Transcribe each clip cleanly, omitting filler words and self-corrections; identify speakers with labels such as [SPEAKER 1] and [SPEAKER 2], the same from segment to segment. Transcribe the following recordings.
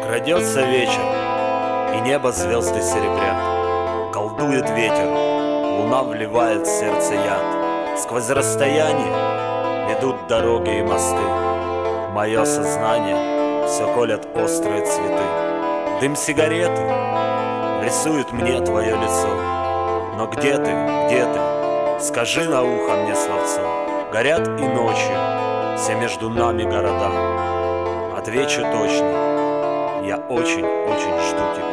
[SPEAKER 1] Крадется вечер, и небо звезды серебрят. Колдует ветер, луна вливает в сердце яд. Сквозь расстояние ведут дороги и мосты. Мое сознание все колят острые цветы. Дым сигареты рисует мне твое лицо. Но где ты, где ты? Скажи на ухо мне словцо. Горят и ночью все между нами города. Отвечу точно, я очень-очень жду тебя.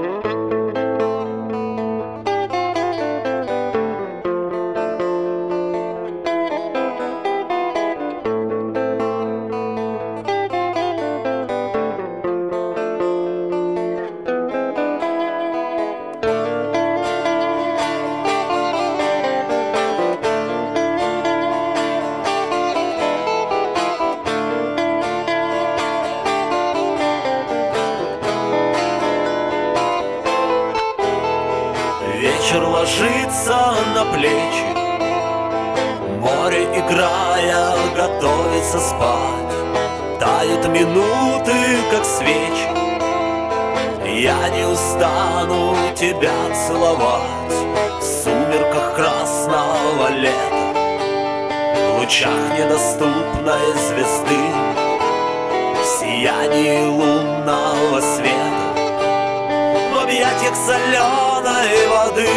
[SPEAKER 1] Вечер ложится на плечи, море, играя, готовится спать. Тают минуты, как свечи, я не устану тебя целовать. В сумерках красного лета, в лучах недоступной звезды, в сиянии лунного света, в объятиях соленой воды.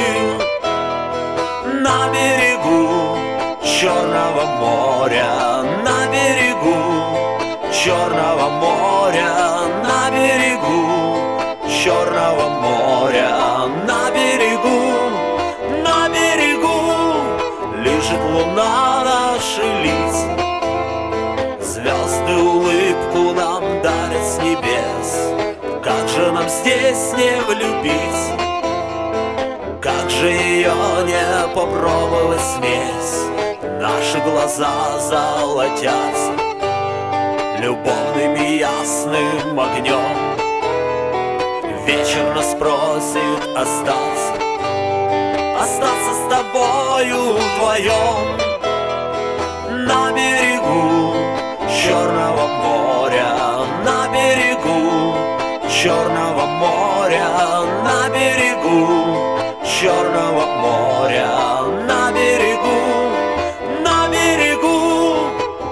[SPEAKER 1] На берегу Черного моря, на берегу Черного моря, на берегу Черного моря, на берегу лежит луна наши лица. Звезды улыбку нам дарят с небес. Как же нам здесь не влюбиться? Как же ее не попробовать смесь? Наши глаза золотятся любовным и ясным огнем. Вечер нас просит остаться, остаться с тобою вдвоем. На берегу Черного моря, на берегу Черного моря, на берегу Черного моря, на берегу, на берегу.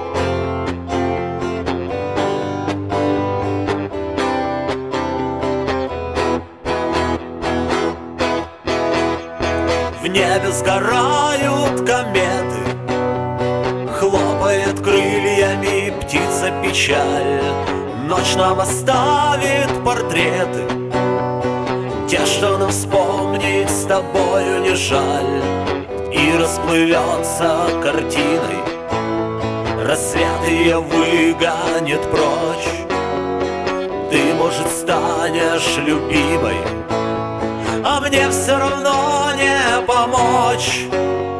[SPEAKER 1] В небе сгорают кометы, хлопает крыльями птица печаль. Ночь нам оставит портреты, те, что нам вспомнить с тобою не жаль. И расплывется картиной, рассвет ее выгонит прочь. Ты, может, станешь любимой, а мне все равно не помочь.